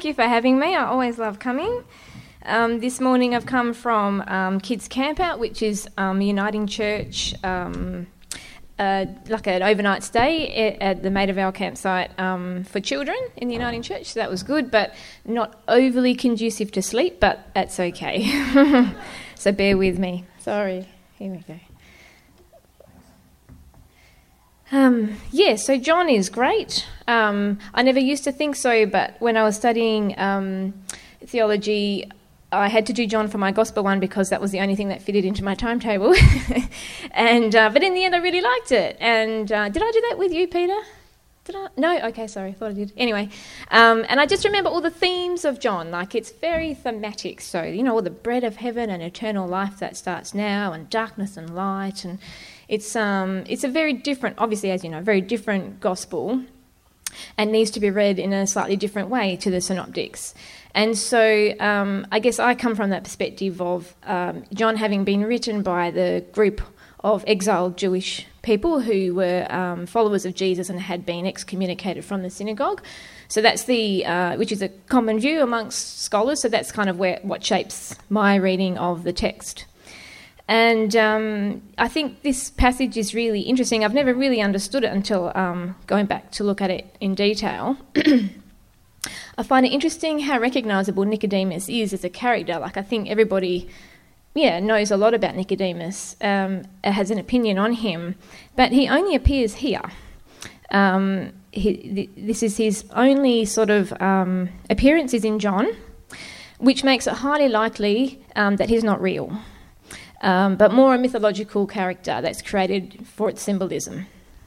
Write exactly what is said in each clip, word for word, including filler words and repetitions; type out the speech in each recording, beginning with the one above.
Thank you for having me. I always love coming. Um, this morning I've come from um, Kids Camp Out, which is um, Uniting Church, um, uh, like an overnight stay at, at the Maida Vale campsite um, for children in the Uniting Church. So that was good, but not overly conducive to sleep, but that's okay. So bear with me. Sorry. Here we go. Um, yeah, so John is great. Um, I never used to think so, but when I was studying um, theology, I had to do John for my gospel one because that was the only thing that fitted into my timetable. and uh, But in the end, I really liked it. And uh, did I do that with you, Peter? Did I? No? Okay, sorry, I thought I did. Anyway, um, and I just remember all the themes of John. Like, it's very thematic. So, you know, all the bread of heaven and eternal life that starts now, and darkness and light, and It's um it's a very different, obviously, as you know, very different gospel, and needs to be read in a slightly different way to the synoptics. And so um, I guess I come from that perspective of um, John having been written by the group of exiled Jewish people who were um, followers of Jesus and had been excommunicated from the synagogue. So that's the, uh, which is a common view amongst scholars. So that's kind of where what shapes my reading of the text. And um, I think this passage is really interesting. I've never really understood it until um, going back to look at it in detail. I find it interesting how recognisable Nicodemus is as a character. Like, I think everybody, yeah, knows a lot about Nicodemus, um, has an opinion on him, but he only appears here. Um, he, th- this is his only sort of um, appearance is in John, which makes it highly likely um, that he's not real. Um, but more a mythological character that's created for its symbolism.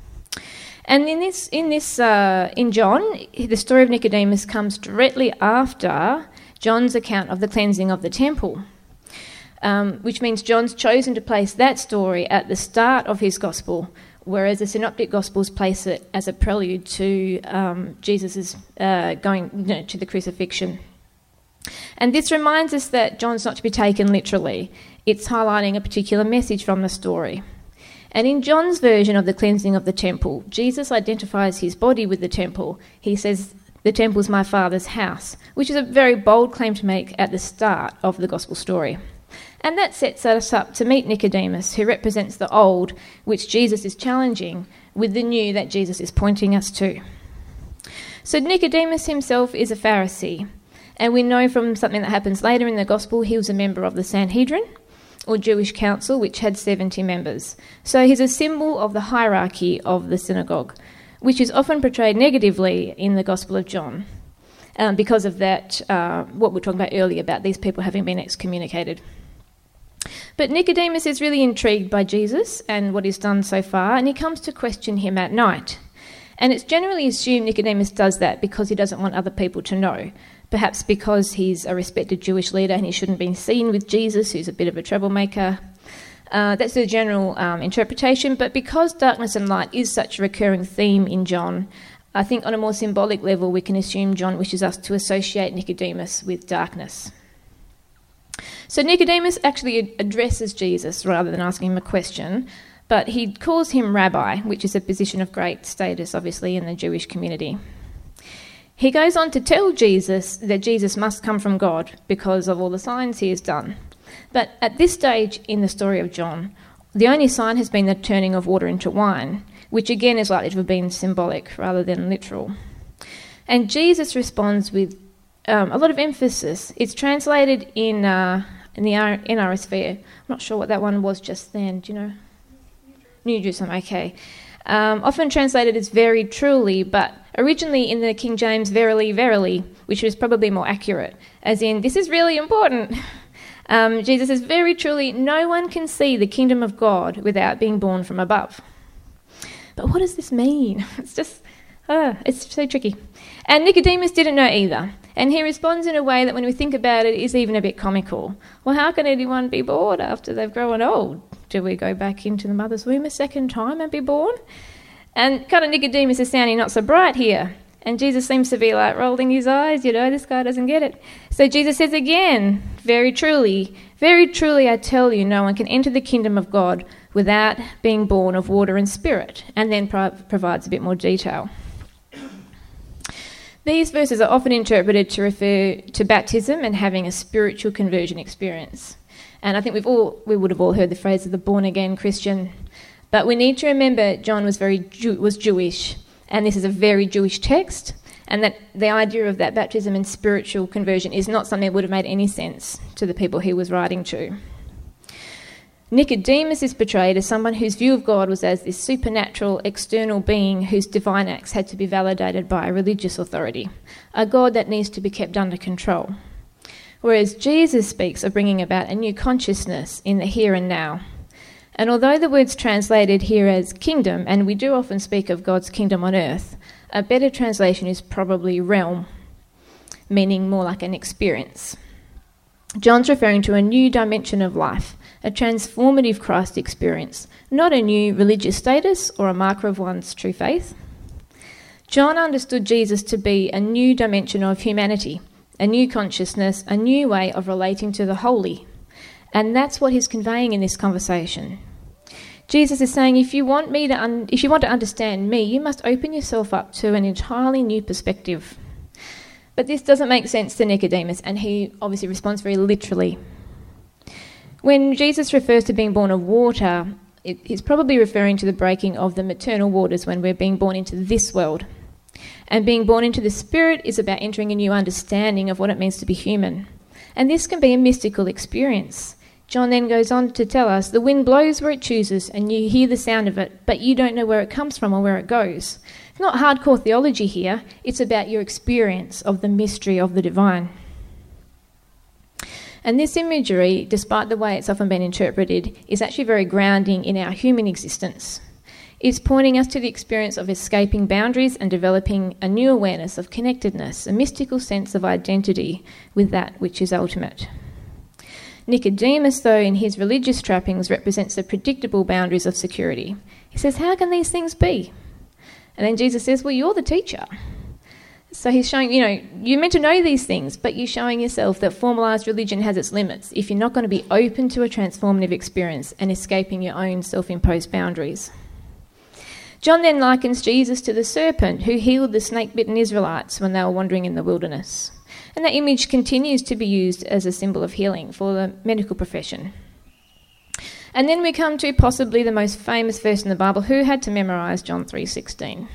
And in this, in this, uh, in John, the story of Nicodemus comes directly after John's account of the cleansing of the temple, um, which means John's chosen to place that story at the start of his gospel, whereas the synoptic gospels place it as a prelude to um, Jesus's uh, going you know, to the crucifixion. And this reminds us that John's not to be taken literally. It's highlighting a particular message from the story. And in John's version of the cleansing of the temple, Jesus identifies his body with the temple. He says, the temple's my Father's house, which is a very bold claim to make at the start of the gospel story. And that sets us up to meet Nicodemus, who represents the old, which Jesus is challenging, with the new that Jesus is pointing us to. So Nicodemus himself is a Pharisee. And we know from something that happens later in the gospel, he was a member of the Sanhedrin, or Jewish council, which had seventy members. So he's a symbol of the hierarchy of the synagogue, which is often portrayed negatively in the Gospel of John, um, because of that, uh, what we were talking about earlier, about these people having been excommunicated. But Nicodemus is really intrigued by Jesus and what he's done so far, and he comes to question him at night. And it's generally assumed Nicodemus does that because he doesn't want other people to know. Perhaps because he's a respected Jewish leader and he shouldn't be seen with Jesus, who's a bit of a troublemaker. Uh, that's the general um, interpretation. But because darkness and light is such a recurring theme in John, I think on a more symbolic level we can assume John wishes us to associate Nicodemus with darkness. So Nicodemus actually addresses Jesus rather than asking him a question, but he calls him rabbi, which is a position of great status, obviously, in the Jewish community. He goes on to tell Jesus that Jesus must come from God because of all the signs he has done. But at this stage in the story of John, the only sign has been the turning of water into wine, which again is likely to have been symbolic rather than literal. And Jesus responds with um, a lot of emphasis. It's translated in uh, in the N R S V. I'm not sure what that one was just then. Do you know? New Jerusalem, okay. Um, often translated as very truly, but originally in the King James, verily, verily, which is probably more accurate, as in, this is really important. Um, Jesus says, very truly, no one can see the kingdom of God without being born from above. But what does this mean? It's just, uh, it's so tricky. And Nicodemus didn't know either. And he responds in a way that when we think about it is even a bit comical. Well, how can anyone be born after they've grown old? Do we go back into the mother's womb a second time and be born? And kind of Nicodemus is sounding not so bright here. And Jesus seems to be like rolling his eyes, you know, this guy doesn't get it. So Jesus says again, very truly, very truly I tell you, no one can enter the kingdom of God without being born of water and spirit. And then pro- provides a bit more detail. These verses are often interpreted to refer to baptism and having a spiritual conversion experience. And I think we've all we would have all heard the phrase of the born-again Christian. But we need to remember John was very Jew- was Jewish, and this is a very Jewish text, and that the idea of that baptism and spiritual conversion is not something that would have made any sense to the people he was writing to. Nicodemus is portrayed as someone whose view of God was as this supernatural external being whose divine acts had to be validated by a religious authority, a God that needs to be kept under control. Whereas Jesus speaks of bringing about a new consciousness in the here and now. And although the word's translated here as kingdom, and we do often speak of God's kingdom on earth, a better translation is probably realm, meaning more like an experience. John's referring to a new dimension of life, a transformative Christ experience, not a new religious status or a marker of one's true faith. John understood Jesus to be a new dimension of humanity, a new consciousness, a new way of relating to the holy. And that's what he's conveying in this conversation. Jesus is saying, if you want me to, un- if you want to understand me, you must open yourself up to an entirely new perspective. But this doesn't make sense to Nicodemus, and he obviously responds very literally. When Jesus refers to being born of water, it, he's probably referring to the breaking of the maternal waters when we're being born into this world. And being born into the Spirit is about entering a new understanding of what it means to be human. And this can be a mystical experience. John then goes on to tell us, the wind blows where it chooses and you hear the sound of it, but you don't know where it comes from or where it goes. It's not hardcore theology here, it's about your experience of the mystery of the divine. And this imagery, despite the way it's often been interpreted, is actually very grounding in our human existence. It's pointing us to the experience of escaping boundaries and developing a new awareness of connectedness, a mystical sense of identity with that which is ultimate. Nicodemus, though, in his religious trappings, represents the predictable boundaries of security. He says, how can these things be? And then Jesus says, well, you're the teacher. So he's showing, you know, you're meant to know these things, but you're showing yourself that formalised religion has its limits if you're not going to be open to a transformative experience and escaping your own self-imposed boundaries. John then likens Jesus to the serpent who healed the snake-bitten Israelites when they were wandering in the wilderness. And that image continues to be used as a symbol of healing for the medical profession. And then we come to possibly the most famous verse in the Bible. Who had to memorise John three sixteen?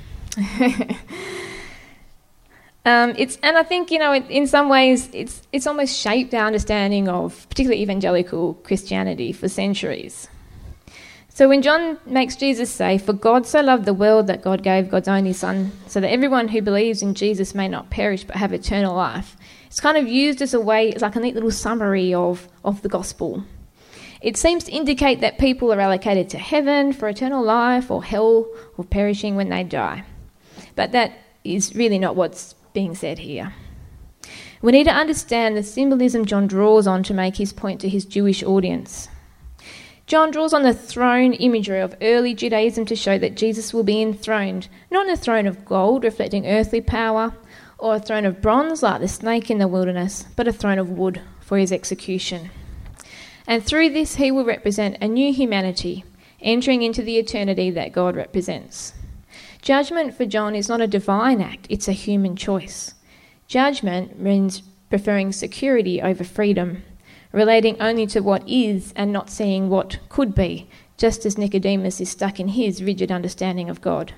um, it's and I think, you know, in some ways it's it's almost shaped our understanding of particularly evangelical Christianity for centuries. So when John makes Jesus say, "For God so loved the world that God gave God's only Son, so that everyone who believes in Jesus may not perish but have eternal life," it's kind of used as a way, it's like a neat little summary of, of the gospel. It seems to indicate that people are allocated to heaven for eternal life or hell or perishing when they die. But that is really not what's being said here. We need to understand the symbolism John draws on to make his point to his Jewish audience. John draws on the throne imagery of early Judaism to show that Jesus will be enthroned, not on a throne of gold reflecting earthly power, or a throne of bronze like the snake in the wilderness, but a throne of wood for his execution. And through this he will represent a new humanity, entering into the eternity that God represents. Judgment for John is not a divine act, it's a human choice. Judgment means preferring security over freedom, relating only to what is and not seeing what could be, just as Nicodemus is stuck in his rigid understanding of God.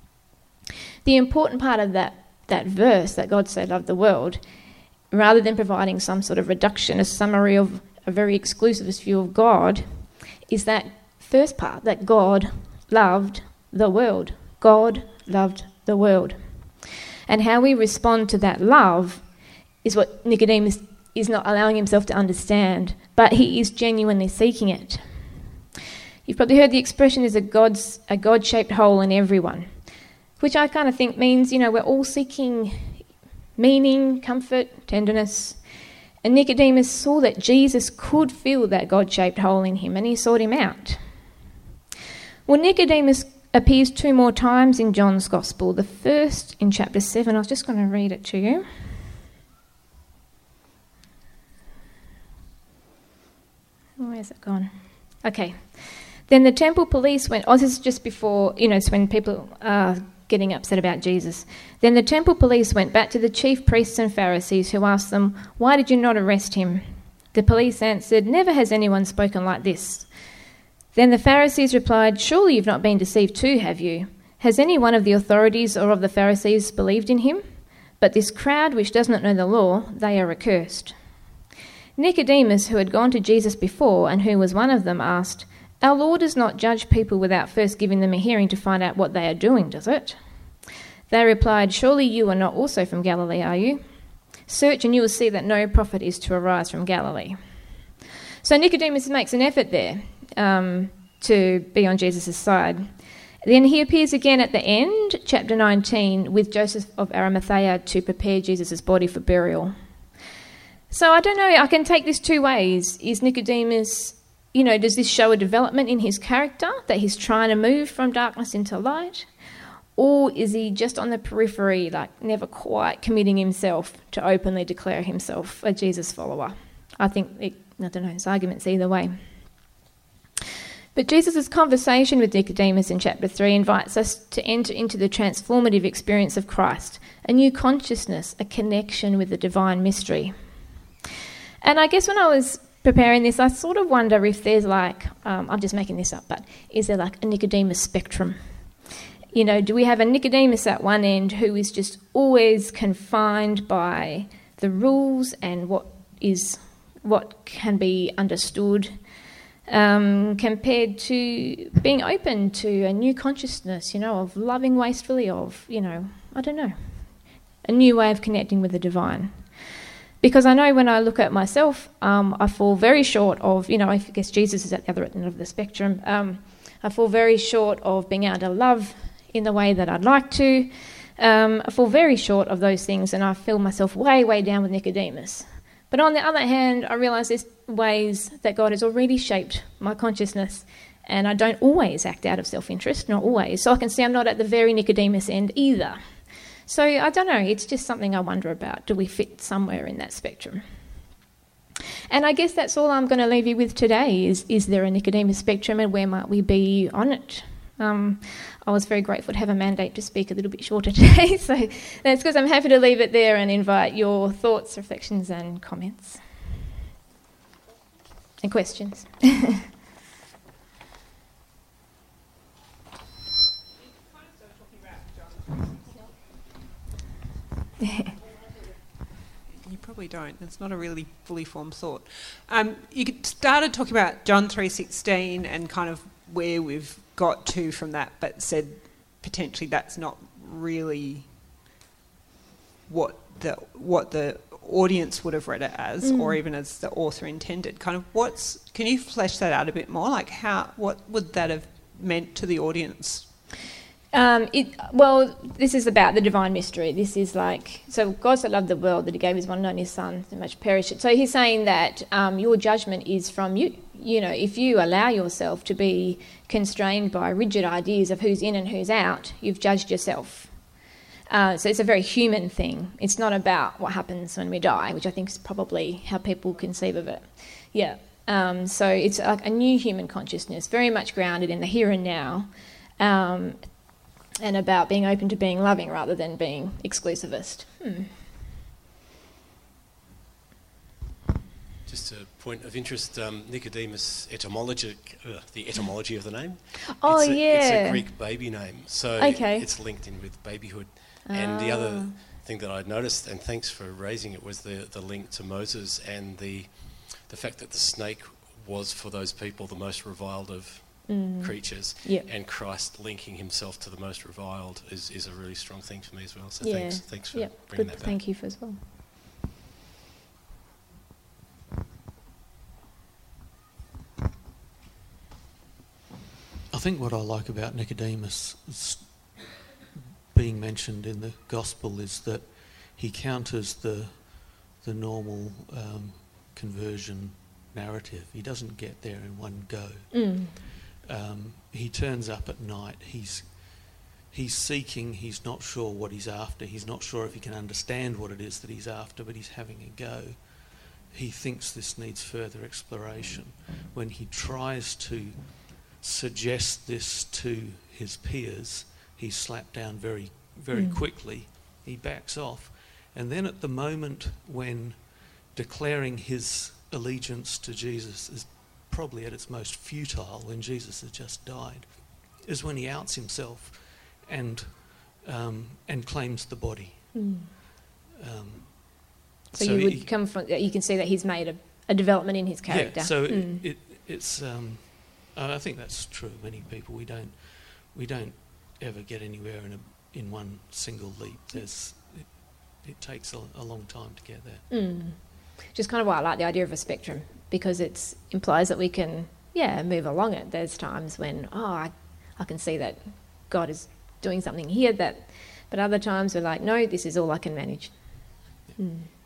The important part of that, that verse, that God so loved the world, rather than providing some sort of reductionist summary of a very exclusivist view of God, is that first part, that God loved the world. God loved the world. And how we respond to that love is what Nicodemus is not allowing himself to understand, but he is genuinely seeking it. You've probably heard the expression, there's a God's a God-shaped hole in everyone, which I kind of think means, you know, we're all seeking meaning, comfort, tenderness. And Nicodemus saw that Jesus could fill that God-shaped hole in him, and he sought him out. Well, Nicodemus appears two more times in John's Gospel. The first in chapter seven, I was just going to read it to you. Where's it gone? Okay. Then the temple police went, oh, this is just before, you know, it's when people are getting upset about Jesus. Then the temple police went back to the chief priests and Pharisees, who asked them, "Why did you not arrest him?" The police answered, "Never has anyone spoken like this." Then the Pharisees replied, "Surely you've not been deceived too, have you? Has any one of the authorities or of the Pharisees believed in him? But this crowd which does not know the law, they are accursed." Nicodemus, who had gone to Jesus before and who was one of them, asked, "Our law does not judge people without first giving them a hearing to find out what they are doing, does it?" They replied, "Surely you are not also from Galilee, are you? Search and you will see that no prophet is to arise from Galilee." So Nicodemus makes an effort there um, to be on Jesus' side. Then he appears again at the end, chapter nineteen, with Joseph of Arimathea to prepare Jesus' body for burial. So I don't know, I can take this two ways. Is Nicodemus, you know, does this show a development in his character, that he's trying to move from darkness into light? Or is he just on the periphery, like never quite committing himself to openly declare himself a Jesus follower? I think, it, I don't know, there's arguments either way. But Jesus' conversation with Nicodemus in chapter three invites us to enter into the transformative experience of Christ, a new consciousness, a connection with the divine mystery. And I guess when I was preparing this, I sort of wonder if there's like, um, I'm just making this up, but is there like a Nicodemus spectrum? You know, do we have a Nicodemus at one end who is just always confined by the rules and what is what can be understood, um, compared to being open to a new consciousness, you know, of loving wastefully, of, you know, I don't know, a new way of connecting with the divine? Because I know when I look at myself, um, I fall very short of, you know, I guess Jesus is at the other end of the spectrum. Um, I fall very short of being able to love in the way that I'd like to. Um, I fall very short of those things, and I feel myself way, way down with Nicodemus. But on the other hand, I realise there's ways that God has already shaped my consciousness, and I don't always act out of self-interest, not always. So I can see I'm not at the very Nicodemus end either. So I don't know, it's just something I wonder about. Do we fit somewhere in that spectrum? And I guess that's all I'm going to leave you with today is, is there a Nicodemus spectrum, and where might we be on it? Um, I was very grateful to have a mandate to speak a little bit shorter today, so that's because I'm happy to leave it there and invite your thoughts, reflections and comments. And questions. You probably don't. It's not a really fully formed thought. Um, you started talking about John three sixteen and kind of where we've got to from that, but said potentially that's not really what the what the audience would have read it as, mm. or even as the author intended. Kind of what's can you flesh that out a bit more? Like how what would that have meant to the audience? Um, it, well, this is about the divine mystery. This is like, so God so loved the world that he gave his one and only son, so much perish it. So he's saying that um, your judgment is from you. You know, if you allow yourself to be constrained by rigid ideas of who's in and who's out, you've judged yourself. Uh, so it's a very human thing. It's not about what happens when we die, which I think is probably how people conceive of it. Yeah. Um, so it's like a new human consciousness, very much grounded in the here and now. Um, and about being open to being loving rather than being exclusivist. Hmm. Just a point of interest, um, Nicodemus, etymologic, uh, the etymology of the name. Oh, it's a, yeah. It's a Greek baby name, so okay. It's linked in with babyhood. Ah. And the other thing that I'd noticed, and thanks for raising it, was the, the link to Moses and the the fact that the snake was, for those people, the most reviled of Mm. creatures, yep. and Christ linking himself to the most reviled is, is a really strong thing for me as well. So yeah. thanks, thanks for yep. bringing Good. that back. Thank you for as well. I think what I like about Nicodemus being mentioned in the Gospel is that he counters the the normal um, conversion narrative. He doesn't get there in one go. Mm. Um, he turns up at night. He's he's seeking. He's not sure what he's after. He's not sure if he can understand what it is that he's after, but he's having a go. He thinks this needs further exploration. When he tries to suggest this to his peers, he's slapped down very, very Mm. quickly. He backs off. And then at the moment when declaring his allegiance to Jesus is probably at its most futile, when Jesus has just died, is when he outs himself and um, and claims the body. Mm. Um, So, you would he- come from, you can see that he's made a, a development in his character. Yeah, so Mm. it, it, it's. Um, I think that's true of many people. We don't, we don't ever get anywhere in a in one single leap. There's, it, it takes a, a long time to get there. Mm. Just kind of why I like the idea of a spectrum, because it implies that we can, yeah, move along it. There's times when, oh, I, I can see that God is doing something here, that, but other times we're like, no, this is all I can manage. Mm.